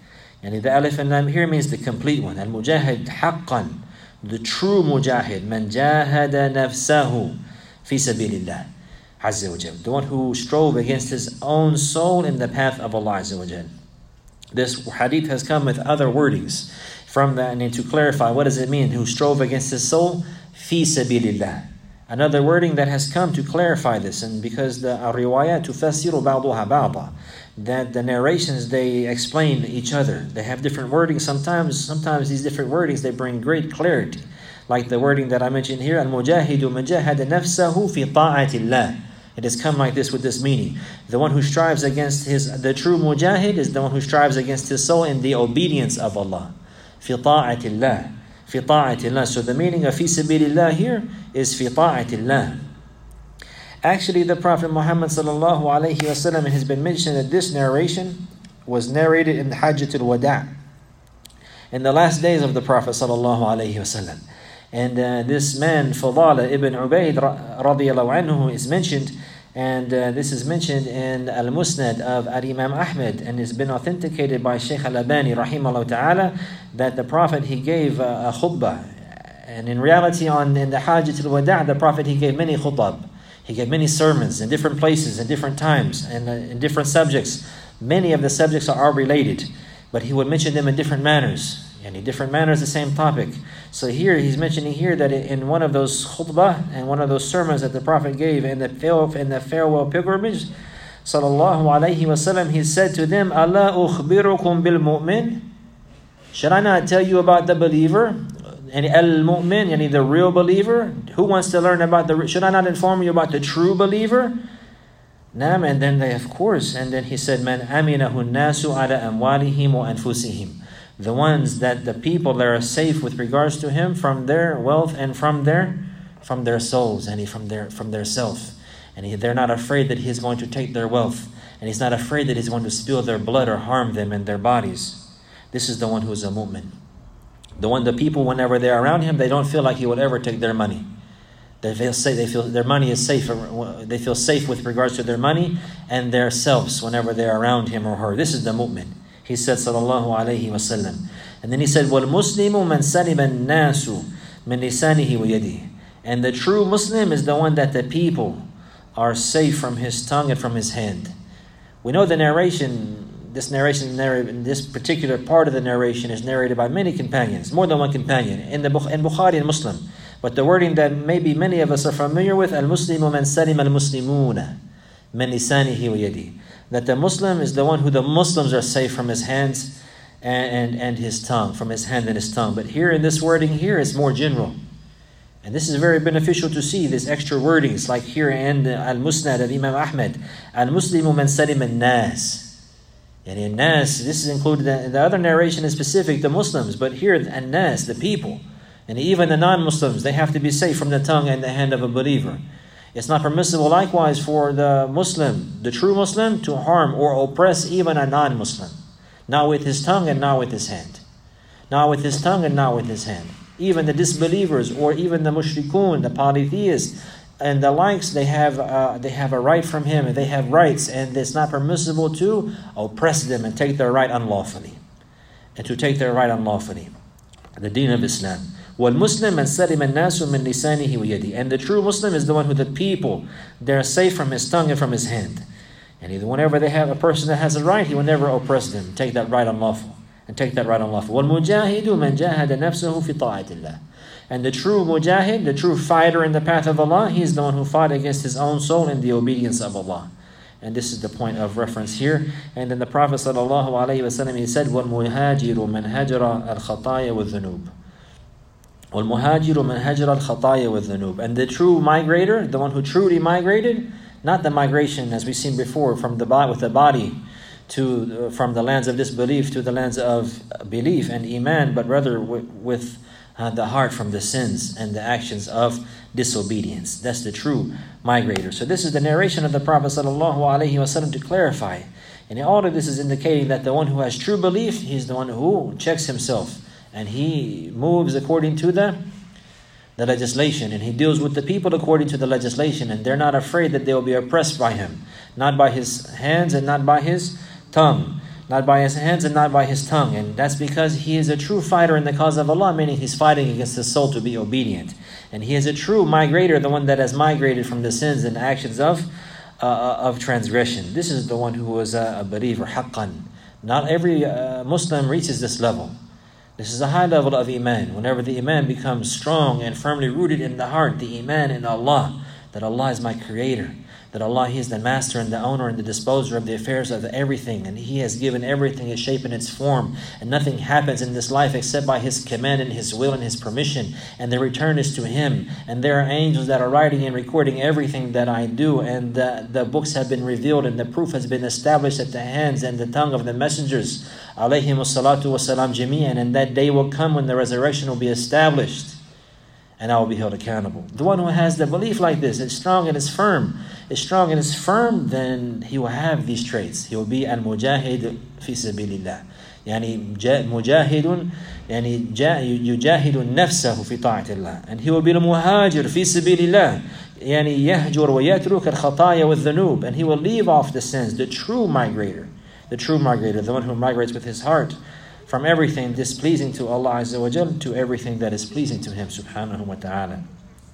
And the alif and lam here means the complete one. Al-mujahid haqqan, the true mujahid. Man jahada nafsahu fi sabilillah azza wa jal. The one who strove against his own soul in the path of Allah azza wa jal. This hadith has come with other wordings from that, and to clarify, what does it mean? Who strove against his soul? Fi sabilillah. Another wording that has come to clarify this, and because the riwayat tufassiru ba'duha ba'da, that the narrations, they explain each other. They have different wordings. Sometimes, sometimes these different wordings, they bring great clarity. Like the wording that I mentioned here, al-mujahidu man jahada nafsahu fi ta'atillah. It has come like this with this meaning. The one who strives against his, the true mujahid is the one who strives against his soul in the obedience of Allah. Fi ta'atillah. Fi ta'atillah. So the meaning of fi sabilillah here is fi ta'atillah. Actually, the Prophet Muhammad sallallahu alayhi wasallam, it has been mentioned that this narration was narrated in the Hajjatul Wada', in the last days of the Prophet sallallahu alayhi wasallam. And uh, this man, Fadala ibn Ubayd radiyallahu anhu, is mentioned, and uh, this is mentioned in Al-Musnad of Al-Imam Ahmed, and it's been authenticated by Shaykh Al-Albani rahimahullah ta'ala, that the Prophet, he gave uh, a khutbah. And in reality, on in the Hajjatul Wada', the Prophet, he gave many khutbah. He gave many sermons in different places, in different times, and uh, in different subjects. Many of the subjects are related, but he would mention them in different manners. And in different manners, the same topic. So here, he's mentioning here that in one of those khutbah, and one of those sermons that the Prophet gave in the farewell, in the farewell pilgrimage, sallallahu alayhi wasallam, he said to them, "Allah ukhbirukum bil mu'min." Should I not tell you about the believer? And al-mu'min, yani the real believer. Who wants to learn about the, should I not inform you about the true believer? Naam, and then they, of course, and then he said, "Man aminahu nasu ala amwalihim wa anfusihim." The ones that the people that are safe with regards to him from their wealth and from their from their souls, and he from their from their self. And he, they're not afraid that he's going to take their wealth, and he's not afraid that he's going to spill their blood or harm them in their bodies. This is the one who is a mu'min. The one, the people, whenever they're around him, they don't feel like he would ever take their money. They feel safe. They feel their money is safe. They feel safe with regards to their money and their selves whenever they're around him or her. This is the mu'min. He said, sallallahu alayhi wa sallam. And then he said, وَالْمُسْلِمُ مَنْ سَلِبَ النَّاسُ مِنْ لِسَانِهِ وَيَدِهِ. And the true Muslim is the one that the people are safe from his tongue and from his hand. We know the narration, this narration, this particular part of the narration is narrated by many companions, more than one companion, in the in Bukhari and Muslim. But the wording that maybe many of us are familiar with, al-Muslimu man salim al-Muslimuna min lisanihi wa yadihi. That the Muslim is the one who the Muslims are safe from his hands and, and, and his tongue, from his hand and his tongue. But here in this wording here, it's more general. And this is very beneficial to see, this extra wordings, like here in Al-Musnad of Imam Ahmed, Al-Muslimu man salim al-Nas. And in Nas, this is included, in the other narration is specific, the Muslims, but here, An-Nas, the people. And even the non-Muslims, they have to be safe from the tongue and the hand of a believer. It's not permissible likewise for the Muslim, the true Muslim, to harm or oppress even a non-Muslim. Not with his tongue and not with his hand. Not with his tongue and not with his hand. Even the disbelievers or even the mushrikun, the polytheists and the likes, they have uh, they have a right from him, and they have rights, and it's not permissible to oppress them and take their right unlawfully. And to take their right unlawfully. The deen of Islam. وَالْمُسْلِمْ مَنْ سَلِمَ النَّاسُ مِنْ لِسَانِهِ وَيَدِهِ. And the true Muslim is the one who the people, they're safe from his tongue and from his hand. And either whenever they have a person that has a right, he will never oppress them, take that right unlawful. And take that right unlawful. وَالْمُجَاهِدُ مَنْ جَاهَدَ نَفْسَهُ فِي طَاعَةِ اللَّهِ. And the true mujahid, the true fighter in the path of Allah, he is the one who fought against his own soul in the obedience of Allah. And this is the point of reference here. And then the Prophet sallallahu alaihi wasallam, he said, وَالْمُهَاجِرُ مَنْ هَجَرَ الْخَطَايَ وَالذُّنُوبِ. وَالْمُهَاجِرُ مَنْ هَجَرَ الْخَطَايَ وَالذُّنُوبِ. And the true migrator, the one who truly migrated, not the migration as we've seen before from the body with the body to uh, from the lands of disbelief to the lands of belief and iman, but rather with, with uh, the heart from the sins and the actions of disobedience. That's the true migrator. So this is the narration of the Prophet sallallahu alaihi wasallam to clarify. And all of this is indicating that the one who has true belief, he's the one who checks himself and he moves according to the the legislation, and he deals with the people according to the legislation, and they're not afraid that they will be oppressed by him, not by his hands and not by his tongue, not by his hands and not by his tongue. And that's because he is a true fighter in the cause of Allah, meaning he's fighting against his soul to be obedient. And he is a true migrator, the one that has migrated from the sins and actions of uh, of transgression. This is the one who was a, a believer, haqqan. Not every uh, Muslim reaches this level. This is a high level of iman. Whenever the iman becomes strong and firmly rooted in the heart, the iman in Allah, that Allah is my creator, that Allah, He is the master and the owner and the disposer of the affairs of everything, and He has given everything its shape and its form, and nothing happens in this life except by His command and His will and His permission, and the return is to Him, and there are angels that are writing and recording everything that I do, and the, the books have been revealed, and the proof has been established at the hands and the tongue of the messengers, alayhimu salatu wasalam jami'an, and that day will come when the resurrection will be established, and I will be held accountable. The one who has the belief like this, is strong and is firm, is strong and is firm, then he will have these traits. He will be al-mujahid fi sabilillah. Yani mujahidun, yani yujahidu nafsahu fi ta'atillah. And he will be al-muhajir fi sabilillah. Yani yahjur wa yatruk al-khataya wa al-dhunub. And he will leave off the sins, the true migrator. The true migrator, the one who migrates with his heart from everything displeasing to Allah Azza wa Jal to everything that is pleasing to Him Subhanahu wa Ta'ala.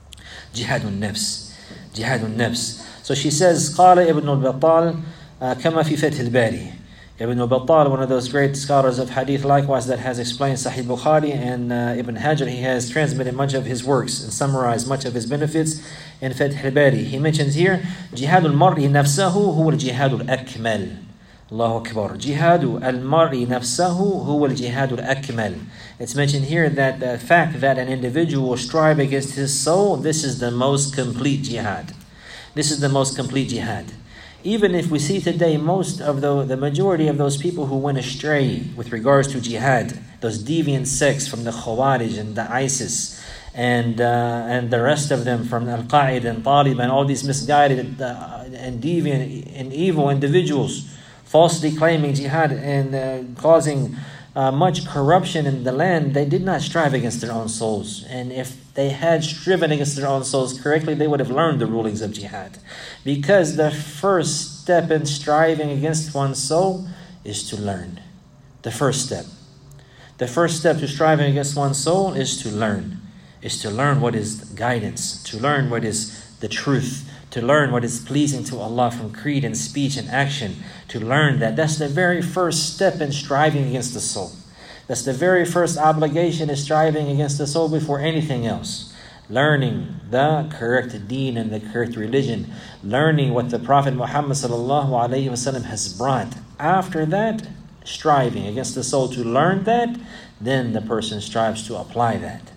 Jihadun nafs. Jihadun nafs. So she says, قال Ibn al-Battal كما في فتح الباري. Ibn al-Battal, one of those great scholars of hadith, likewise, that has explained Sahih Bukhari and uh, Ibn Hajar, he has transmitted much of his works and summarized much of his benefits in Fath al-Bari. He mentions here, جهاد المرء نفسه هو الجهاد الأكمل. Allahu Akbar. Jihadu al-mar'i nafsahu huwa al-jihadu al-akmal. It's mentioned here that the fact that an individual will strive against his soul, this is the most complete jihad. This is the most complete jihad. Even if we see today most of the, the majority of those people who went astray with regards to jihad, those deviant sects from the Khawarij and the ISIS, and uh, and the rest of them from Al-Qaeda and Taliban, all these misguided uh, and deviant and evil individuals, falsely claiming jihad and uh, causing uh, much corruption in the land, they did not strive against their own souls. And if they had striven against their own souls correctly, they would have learned the rulings of jihad. Because the first step in striving against one's soul is to learn. The first step. The first step to striving against one's soul is to learn. Is to learn what is guidance, to learn what is the truth, to learn what is pleasing to Allah from creed and speech and action, to learn that that's the very first step in striving against the soul. That's the very first obligation, is striving against the soul before anything else. Learning the correct deen and the correct religion. Learning what the Prophet Muhammad sallallahu alaihi wasallam has brought. After that, striving against the soul to learn that, then the person strives to apply that.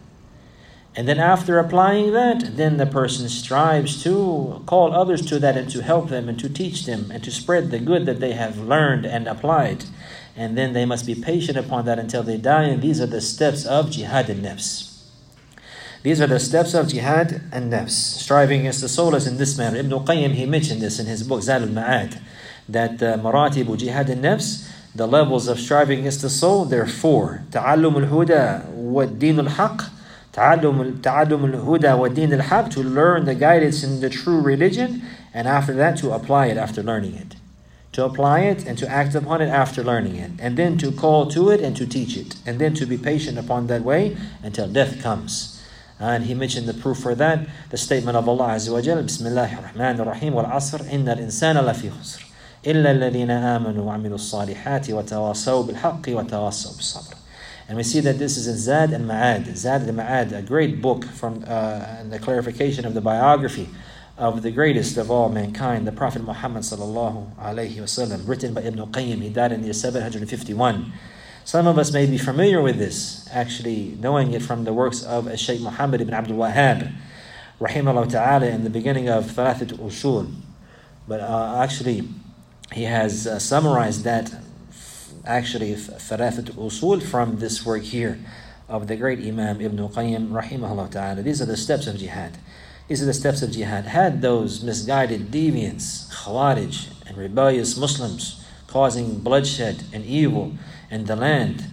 And then after applying that, then the person strives to call others to that and to help them and to teach them and to spread the good that they have learned and applied. And then they must be patient upon that until they die. And these are the steps of jihad al-nafs. These are the steps of jihad al-nafs. Striving against the soul is in this manner. Ibn al-Qayyim, he mentioned this in his book Zad al-Ma'ad, that uh, maratibu jihad al-nafs, the levels of striving against the soul, there are four. Ta'allum al-huda wa din al-haq. Ta'allum al-huda wa din al-haq, to learn the guidance in the true religion, and after that to apply it after learning it. To apply it and to act upon it after learning it. And then to call to it and to teach it. And then to be patient upon that way until death comes. And he mentioned the proof for that, the statement of Allah Azza wa Jalla, Bismillahir Rahmanir Rahim, wal asr, innal insana lafi khusr, illa alladhina amanu wa amilu salihati wa tawasaw bil haqqi wa tawasaw bis sabr. And we see that this is in Zad al-Ma'ad. Zad al-Ma'ad, a great book from uh, the clarification of the biography of the greatest of all mankind, the Prophet Muhammad sallallahu alayhi wasallam, written by Ibn al-Qayyim. He died in the year seven hundred fifty-one. Some of us may be familiar with this, actually knowing it from the works of Shaykh Muhammad ibn Abdul Wahhab, rahimahullah ta'ala, in the beginning of Thalathat Usul. But uh, actually, he has uh, summarized that, actually, Thalathat Usul, from this work here of the great Imam Ibn al-Qayyim, rahimahullah ta'ala. These are the steps of jihad. These are the steps of jihad. Had those misguided deviants, Khawarij, and rebellious Muslims causing bloodshed and evil in the land,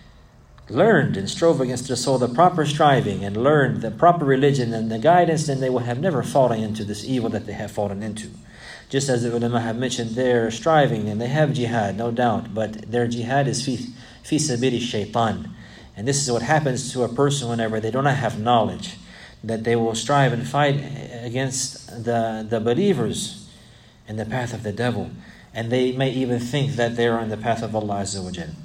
learned and strove against their soul the proper striving and learned the proper religion and the guidance, then they would have never fallen into this evil that they have fallen into. Just as the ulama have mentioned, they're striving and they have jihad, no doubt, but their jihad is fi, fi sabili shaitan. And this is what happens to a person whenever they do not have knowledge, that they will strive and fight against the, the believers in the path of the devil. And they may even think that they are on the path of Allah Azza wa Jal.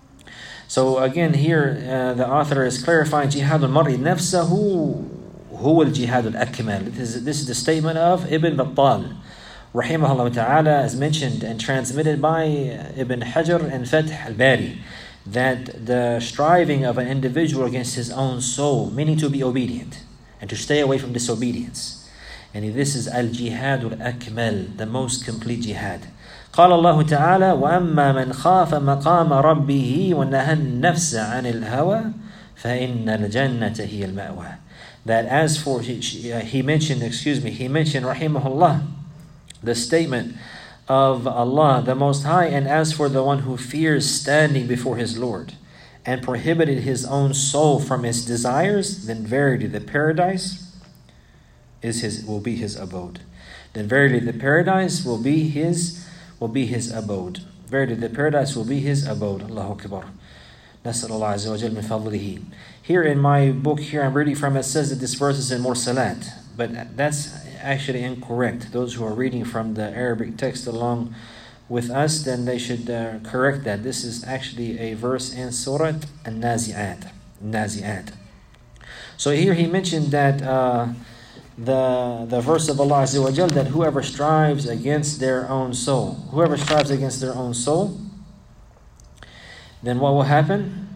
So again here, uh, the author is clarifying jihad al-mar'i nafsahu huwa al-jihad al-akmal. This is, this is the statement of Ibn Battal, rahimahullah ta'ala, as mentioned and transmitted by Ibn Hajar and Fath al-Bari, that the striving of an individual against his own soul, meaning to be obedient and to stay away from disobedience. And this is al-jihad al-akmal, the most complete jihad. قال الله تعالى وأما من خاف مقام ربه ونهى النفس عن الهوى فإن الجنة هي المأوى. That as for, he, he mentioned, excuse me, he mentioned, rahimahullah, the statement of Allah the Most High, and as for the one who fears standing before his Lord and prohibited his own soul from its desires, then verily the paradise is his, will be his abode. Then verily the paradise will be his will be his abode. Verily the paradise will be his abode. Allahu Akbar. Nas'al Allah Azza wa Jal min fadlihi. Here in my book here I'm reading from, it says that this verse is in Mursalat, but that's actually incorrect. Those who are reading from the Arabic text along with us, then they should uh, correct that. This is actually a verse in Surah An-Nazi'at. Nazi'at. So here he mentioned that uh, the the verse of Allah Azza wa Jal, that whoever strives against their own soul, whoever strives against their own soul, then what will happen?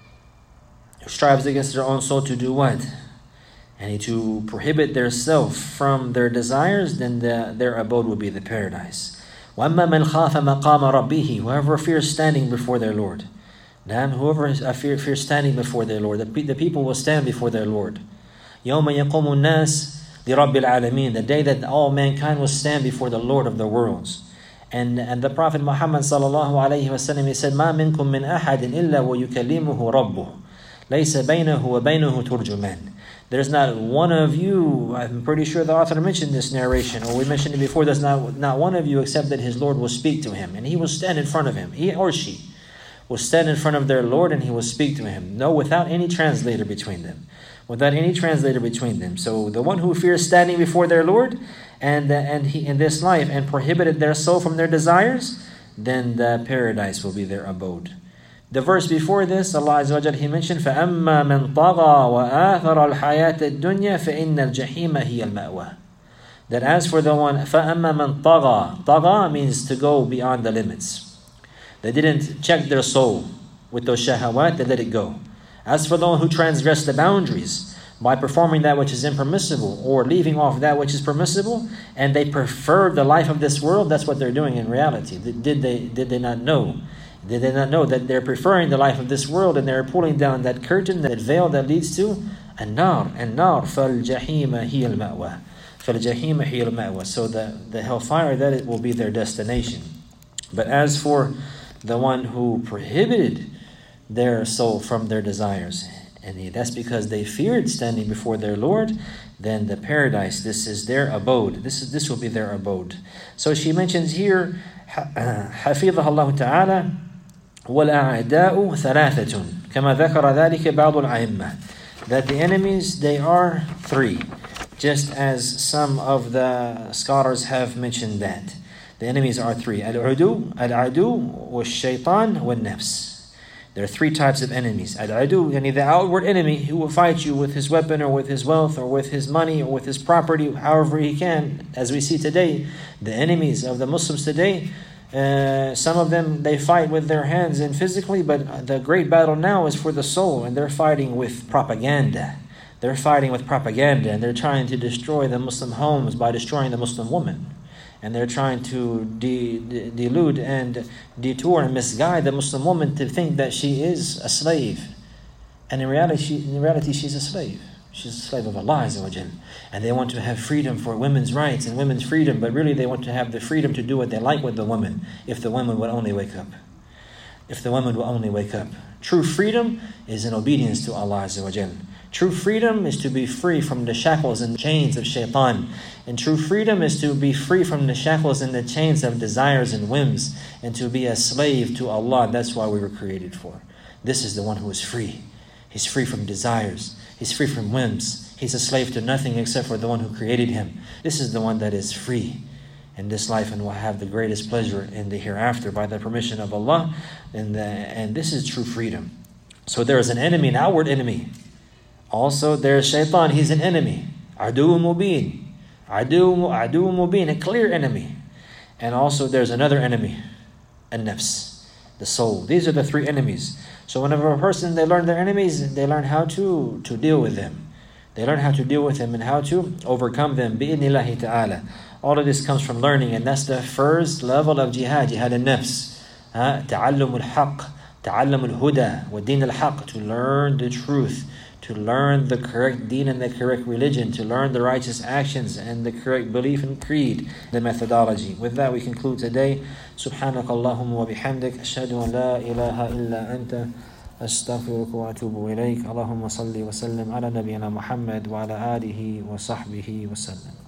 Strives against their own soul to do what? And to prohibit their self from their desires, then the, their abode will be the paradise. وَأَمَّا مَنْ خَافَ مَقَامَ رَبِّهِ, whoever fears standing before their Lord. Then whoever fears fear standing before their Lord, the, the people will stand before their Lord. يَوْمَ يَقُومُ النَّاسِ لِرَبِّ الْعَالَمِينَ, the day that all mankind will stand before the Lord of the worlds. And, and the Prophet Muhammad sallallahu alayhi wa sallam, he said, مَا مِنْكُم مِّنْ أَحَدٍ إِلَّا وَيُكَلِّمُهُ رَبُّهُ لَيْسَ بَيْنَهُ وَبَيْنَهُ تُرْجُمَانٍ. There's not one of you, I'm pretty sure the author mentioned this narration, or we mentioned it before, there's not, not one of you except that his Lord will speak to him. And he will stand in front of him, he or she will stand in front of their Lord and he will speak to him. No, without any translator between them. Without any translator between them. So the one who fears standing before their Lord and, uh, and he in this life and prohibited their soul from their desires, then the paradise will be their abode. The verse before this, Allah Azza wa Jal, He mentioned, فَأَمَّا مَنْ طَغَى وَآثَرَ الْحَيَاةَ الدُّنْيَا فَإِنَّ الْجَحِيمَ هِيَ الْمَأْوَى. That as for the one, فَأَمَّا مَنْ طَغَى, طَغَى means to go beyond the limits. They didn't check their soul with those shahawat, they let it go. As for the one who transgressed the boundaries by performing that which is impermissible or leaving off that which is permissible, and they prefer the life of this world, that's what they're doing in reality. Did they, did they not know? Did they not know that they're preferring the life of this world and they're pulling down that curtain, that veil that leads to an-nar, an-nar, فَالْجَحِيمَ هِيَ الْمَأْوَى. فَالْجَحِيمَ هِيَ الْمَأْوَى. So the, the hellfire, that it will be their destination. But as for the one who prohibited their soul from their desires, and that's because they feared standing before their Lord, then the paradise, this is their abode. This is this will be their abode. So she mentions here, حفظها الله تعالى, وَالْأَعْدَاءُ ثَلَاثَةٌ كَمَا ذَكَرَ ذَلِكَ بَعْضُ الْأَئِمَّةِ. That the enemies, they are three, just as some of the scholars have mentioned that. The enemies are three. Al-Udu, Al-Adu, Wal-Shaytan, Wal-Nafs. There are three types of enemies. Al-Adu, yani the outward enemy who will fight you with his weapon or with his wealth or with his money or with his property, however he can. As we see today, the enemies of the Muslims today, uh, some of them, they fight with their hands and physically, but the great battle now is for the soul, and they're fighting with propaganda. They're fighting with propaganda, and they're trying to destroy the Muslim homes by destroying the Muslim woman. And they're trying to de- de- delude and detour and misguide the Muslim woman to think that she is a slave. And in reality, she, in reality she's a slave. She's a slave of Allah Azza wa Jal. And they want to have freedom for women's rights and women's freedom, but really they want to have the freedom to do what they like with the woman, if the woman would only wake up. If the woman will only wake up. True freedom is in obedience to Allah Azza wa Jal. True freedom is to be free from the shackles and chains of shaitan. And true freedom is to be free from the shackles and the chains of desires and whims, and to be a slave to Allah. That's why we were created for. This is the one who is free. He's free from desires. He's free from whims. He's a slave to nothing except for the one who created him. This is the one that is free in this life and will have the greatest pleasure in the hereafter by the permission of Allah. And, the, and this is true freedom. So there is an enemy, an outward enemy. Also there is shaitan, he's an enemy. Adu mubin. Adu, adu mubin, a clear enemy. And also there's another enemy, an-nafs, the soul. These are the three enemies. So whenever a person, they learn their enemies, they learn how to, to deal with them. They learn how to deal with them and how to overcome them. Bi-idhnillahi ta'ala. All of this comes from learning, and that's the first level of jihad, jihad al-nafs. Ta'allum al-haq, ta'allum al-huda, wa din al-haq, to learn the truth, to learn the correct deen and the correct religion, to learn the righteous actions and the correct belief and creed, the methodology. With that, we conclude today. Subhanaka Allahumma wa bihamdik, ashhadu an la ilaha illa anta, astaghfiruka wa atubu ilayk. Allahumma salli wa sallim ala nabiyyina Muhammad wa ala alihi wa sahbihi wa sallam.